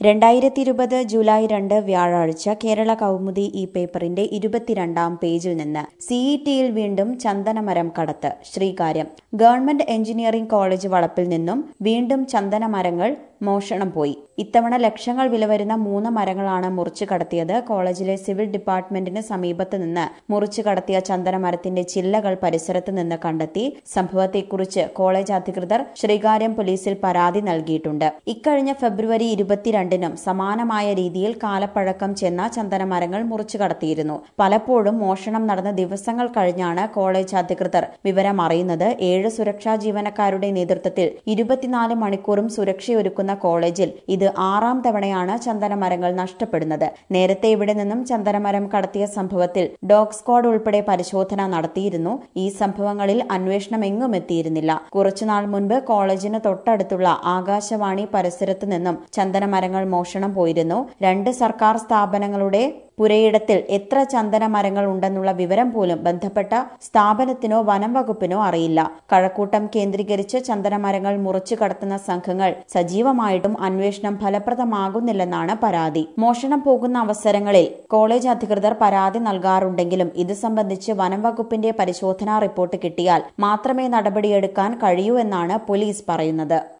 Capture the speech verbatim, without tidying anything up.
രണ്ടായിരത്തി ഇരുപത് ജൂലൈ രണ്ട് വ്യാഴാഴ്ച കേരള കൗമുദി ഈ പേപ്പറിന്റെ ഇരുപത്തിരണ്ടാം പേജിൽ നിന്ന് സിഇടിയിൽ വീണ്ടും ചന്ദനമരം കടത്ത്. ശ്രീകാര്യം. ഗവൺമെന്റ് എഞ്ചിനീയറിംഗ് കോളേജ് വളപ്പിൽ നിന്നും വീണ്ടും ചന്ദനമരങ്ങൾ മോഷണം പോയി. ഇത്തവണ ലക്ഷങ്ങൾ വില വരുന്ന മൂന്ന് മരങ്ങളാണ് മുറിച്ചു കടത്തിയത്. കോളേജിലെ സിവിൽ ഡിപ്പാർട്ട്മെന്റിന് സമീപത്ത് നിന്ന് മുറിച്ചു കടത്തിയ ചന്ദനമരത്തിന്റെ ചില്ലകൾ പരിസരത്ത് നിന്ന് കണ്ടെത്തി. സംഭവത്തെക്കുറിച്ച് കോളേജ് അധികൃതർ ശ്രീകാര്യം പോലീസിൽ പരാതി നൽകിയിട്ടുണ്ട്. ഇക്കഴിഞ്ഞ ഫെബ്രുവരി ഇരുപത്തിരണ്ടിനും സമാനമായ രീതിയിൽ കാലപ്പഴക്കം ചെന്ന ചന്ദനമരങ്ങൾ മുറിച്ചു കടത്തിയിരുന്നു. പലപ്പോഴും മോഷണം നടന്ന ദിവസങ്ങൾ കഴിഞ്ഞാണ് കോളേജ് അധികൃതർ വിവരം അറിയുന്നത്. ഏഴ് സുരക്ഷാ ജീവനക്കാരുടെ നേതൃത്വത്തിൽ ഇരുപത്തിനാല് മണിക്കൂറും സുരക്ഷയൊരുക്കുന്ന കോളേജിൽ ഇത് ആറാം തവണയാണ് ചന്ദനമരങ്ങൾ നഷ്ടപ്പെടുന്നത്. നേരത്തെ ഇവിടെ നിന്നും ചന്ദനമരം കടത്തിയ സംഭവത്തിൽ ഡോഗ് സ്ക്വാഡ് ഉൾപ്പെടെ പരിശോധന നടത്തിയിരുന്നു. ഈ സംഭവങ്ങളിൽ അന്വേഷണം എങ്ങും എത്തിയിരുന്നില്ല. കുറച്ചുനാൾ മുൻപ് കോളേജിന് തൊട്ടടുത്തുള്ള ആകാശവാണി പരിസരത്ത് നിന്നും ചന്ദനമരങ്ങൾ മോഷണം പോയിരുന്നു. രണ്ട് സർക്കാർ സ്ഥാപനങ്ങളുടെ പുരയിടത്തിൽ എത്ര ചന്ദനമരങ്ങൾ ഉണ്ടെന്നുള്ള വിവരം പോലും ബന്ധപ്പെട്ട സ്ഥാപനത്തിനോ വനം വകുപ്പിനോ അറിയില്ല. കഴക്കൂട്ടം കേന്ദ്രീകരിച്ച് ചന്ദനമരങ്ങൾ മുറിച്ചു കടത്തുന്ന സംഘങ്ങൾ സജീവമായിട്ടും അന്വേഷണം ഫലപ്രദമാകുന്നില്ലെന്നാണ് പരാതി. മോഷണം പോകുന്ന അവസരങ്ങളിൽ കോളേജ് അധികൃതർ പരാതി നൽകാറുണ്ടെങ്കിലും ഇത് സംബന്ധിച്ച് വനം വകുപ്പിന്റെ പരിശോധനാ റിപ്പോർട്ട് കിട്ടിയാൽ മാത്രമേ നടപടിയെടുക്കാൻ കഴിയൂ എന്നാണ് പോലീസ് പറയുന്നത്.